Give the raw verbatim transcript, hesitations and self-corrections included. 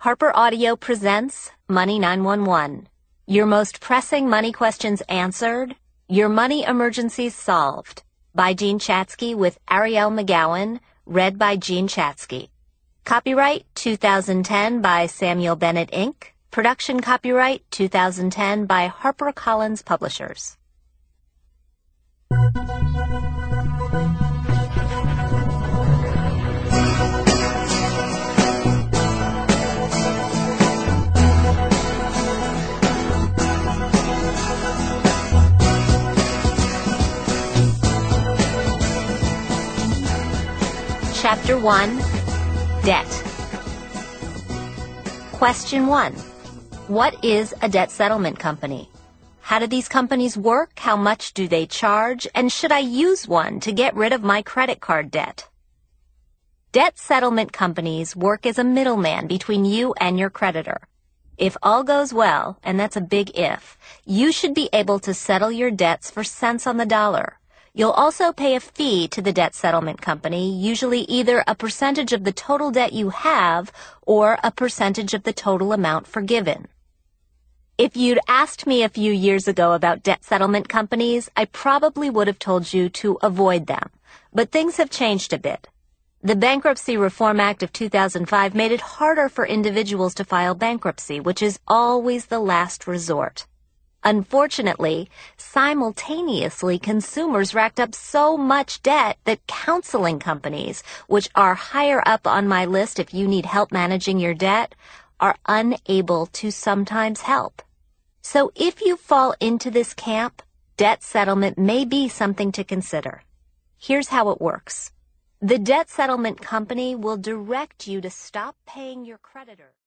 Harper Audio presents Money nine one one. Your most pressing money questions answered, your money emergencies solved. By Jean Chatzky with Ariel McGowan, read by Jean Chatzky. Copyright two thousand ten by Samuel Bennett, Incorporated. Production copyright two thousand ten by HarperCollins Publishers. Chapter one, Debt. Question one. What is a debt settlement company? How do these companies work? How much do they charge? And should I use one to get rid of my credit card debt? Debt settlement companies work as a middleman between you and your creditor. If all goes well, and that's a big if, you should be able to settle your debts for cents on the dollar. You'll also pay a fee to the debt settlement company, usually either a percentage of the total debt you have or a percentage of the total amount forgiven. If you'd asked me a few years ago about debt settlement companies, I probably would have told you to avoid them. But things have changed a bit. The Bankruptcy Reform Act of two thousand five made it harder for individuals to file bankruptcy, which is always the last resort. Unfortunately, simultaneously, consumers racked up so much debt that counseling companies, which are higher up on my list if you need help managing your debt, are unable to sometimes help. So if you fall into this camp, debt settlement may be something to consider. Here's how it works. The debt settlement company will direct you to stop paying your creditor.